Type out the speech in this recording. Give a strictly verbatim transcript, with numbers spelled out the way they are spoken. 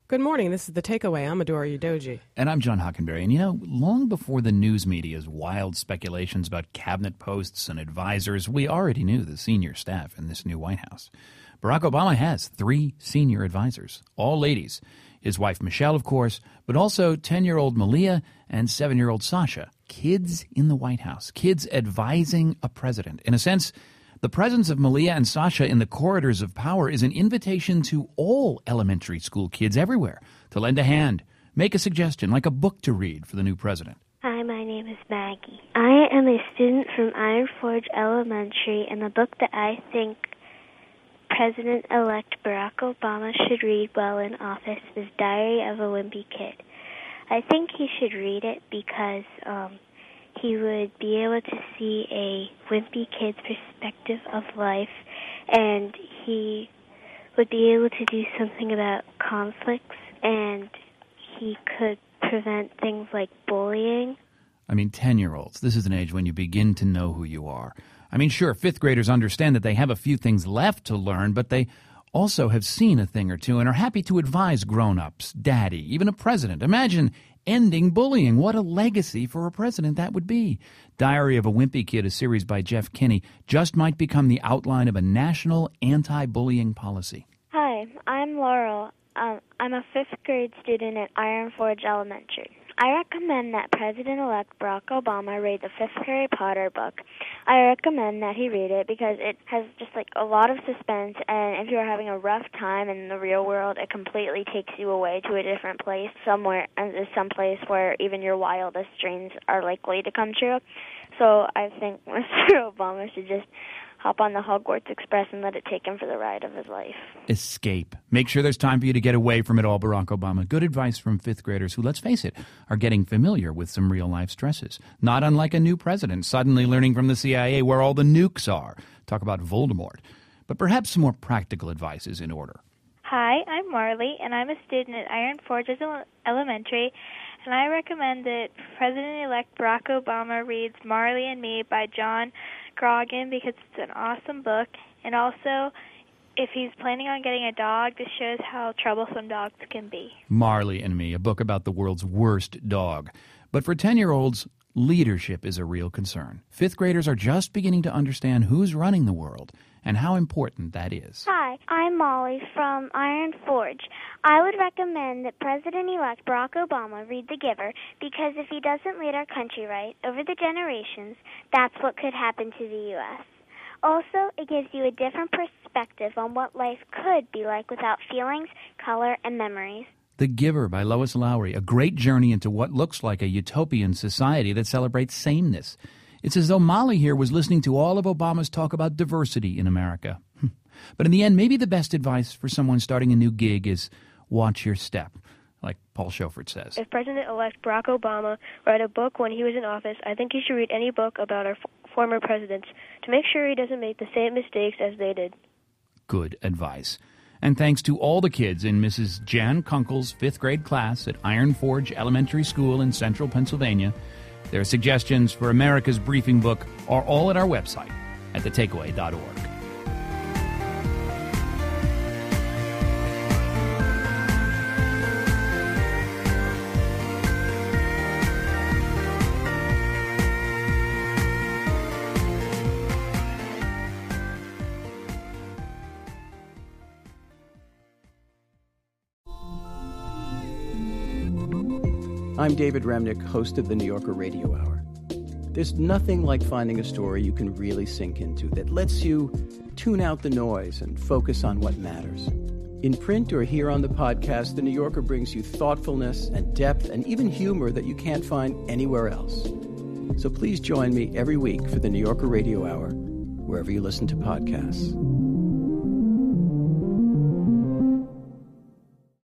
Good morning. This is The Takeaway. I'm Adora Udoji. And I'm John Hockenberry. And you know, long before the news media's wild speculations about cabinet posts and advisors, we already knew the senior staff in this new White House. Barack Obama has three senior advisors, all ladies. His wife Michelle, of course, but also ten-year-old Malia and seven-year-old Sasha. Kids in the White House. Kids advising a president. In a sense, the presence of Malia and Sasha in the corridors of power is an invitation to all elementary school kids everywhere to lend a hand, make a suggestion, like a book to read for the new president. Hi, my name is Maggie. I am a student from Iron Forge Elementary, and the book that I think President-elect Barack Obama should read while in office is Diary of a Wimpy Kid. I think he should read it because um, he would be able to see a wimpy kid's perspective of life, and he would be able to do something about conflicts, and he could prevent things like bullying. I mean, ten-year-olds, this is an age when you begin to know who you are. I mean, sure, fifth graders understand that they have a few things left to learn, but they also have seen a thing or two and are happy to advise grown-ups, daddy, even a president. Imagine ending bullying. What a legacy for a president that would be. Diary of a Wimpy Kid, a series by Jeff Kinney, just might become the outline of a national anti-bullying policy. Hi, I'm Laurel. Um, I'm a fifth grade student at Iron Forge Elementary. I recommend that President-elect Barack Obama read the fifth Harry Potter book. I recommend that he read it because it has just like a lot of suspense, and if you're having a rough time in the real world, it completely takes you away to a different place, somewhere, and some place where even your wildest dreams are likely to come true. So I think Mister Obama should just hop on the Hogwarts Express and let it take him for the ride of his life. Escape. Make sure there's time for you to get away from it all, Barack Obama. Good advice from fifth graders who, let's face it, are getting familiar with some real-life stresses. Not unlike a new president suddenly learning from the C I A where all the nukes are. Talk about Voldemort. But perhaps some more practical advice is in order. Hi, I'm Marley, and I'm a student at Iron Forge Elementary, and I recommend that President-elect Barack Obama reads Marley and Me by John Grogan because it's an awesome book, and also if he's planning on getting a dog, this shows how troublesome dogs can be. Marley and Me, a book about the world's worst dog. But for ten-year-olds, leadership is a real concern. Fifth graders are just beginning to understand who's running the world and how important that is. Hi, I'm Molly from Iron Forge. I would recommend that President-elect Barack Obama read The Giver because if he doesn't lead our country right over the generations, that's what could happen to the U S Also, it gives you a different perspective on what life could be like without feelings, color, and memories. The Giver by Lois Lowry, a great journey into what looks like a utopian society that celebrates sameness. It's as though Molly here was listening to all of Obama's talk about diversity in America. But in the end, maybe the best advice for someone starting a new gig is watch your step, like Paul Shofert says. If President-elect Barack Obama read a book when he was in office, I think he should read any book about our f- former presidents to make sure he doesn't make the same mistakes as they did. Good advice. And thanks to all the kids in Missus Jan Kunkel's fifth grade class at Iron Forge Elementary School in central Pennsylvania. Their suggestions for America's briefing book are all at our website at the takeaway dot org. I'm David Remnick, host of the New Yorker Radio Hour. There's nothing like finding a story you can really sink into that lets you tune out the noise and focus on what matters. In print or here on the podcast, the New Yorker brings you thoughtfulness and depth and even humor that you can't find anywhere else. So please join me every week for the New Yorker Radio Hour, wherever you listen to podcasts.